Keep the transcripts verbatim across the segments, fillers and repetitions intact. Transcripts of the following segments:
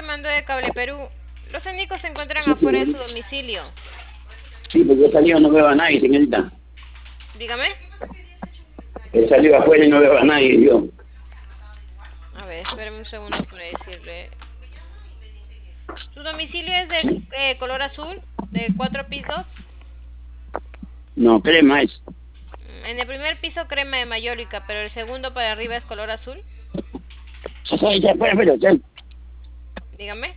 llamando de Cable Perú. Los técnicos se encuentran Sí, afuera de su señorita. domicilio. Sí, porque he salido, no veo a nadie, señorita. Dígame. He salido afuera y no veo a nadie, yo. A ver, espérame un segundo para decirle. ¿Su domicilio es de eh, color azul? ¿De cuatro pisos? No, crema es. Mm, En el primer piso crema de mayólica, pero el segundo para arriba es color azul. Ya, ya, ya, espera, espera, ya. Dígame.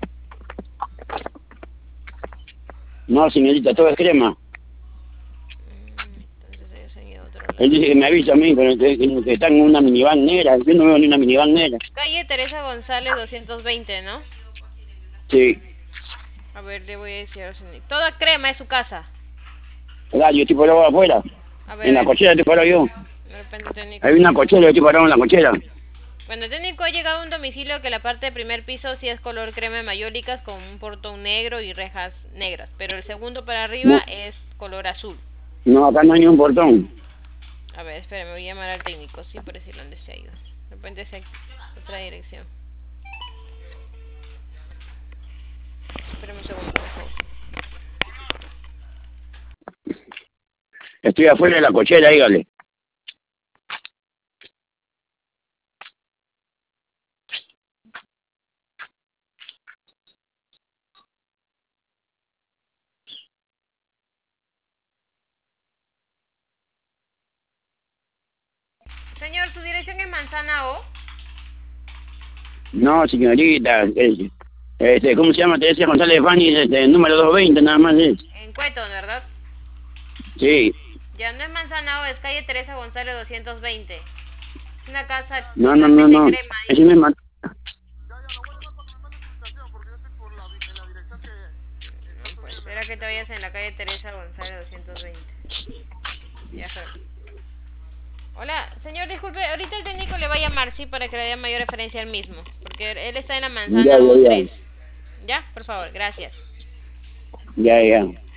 No, señorita, todo es crema. Mm, Entonces ellos han ido a otro Él lado. dice que me avisa a mí, pero que, que, que está en una minivan negra. Yo no veo ni una minivan negra. Calle Teresa González doscientos veinte, ¿no? Sí. A ver, le voy a decir al señor. Toda crema es su casa. ¿Verdad? Yo estoy parado afuera. A ver, En a la ver. cochera estoy parado yo. De repente el técnico Hay se una equivocó. cochera, yo estoy parado en la cochera. Bueno, el técnico ha llegado a un domicilio que la parte del primer piso sí es color crema de mayólicas con un portón negro y rejas negras, pero el segundo para arriba No, es color azul. no, acá no hay ni un portón. A ver, espera, me voy a llamar al técnico, sí, por decirle dónde se ha ido. De repente es otra dirección. Espérame un segundo, por favor. Estoy afuera de la cochera, dígale. Señor, ¿su dirección es Manzana O? No, señorita. Es, este, ¿cómo se llama? Teresa González Bani, este, número doscientos veinte, nada más es. En Cueto, ¿verdad? Sí. Ya no es Manzana O, es calle Teresa González doscientos veinte. Es una casa No, no, no, totalmente no. crema, Ese dice. me mandó. No, pues espera que te vayas en la calle Teresa González doscientos veinte. Ya fue. Hola, señor, disculpe, ahorita el técnico le va a llamar, sí, para que le dé mayor referencia al mismo, porque él está en la Ya, manzana ya, O ya. tres. ¿Ya? Por favor, gracias. Ya, ya.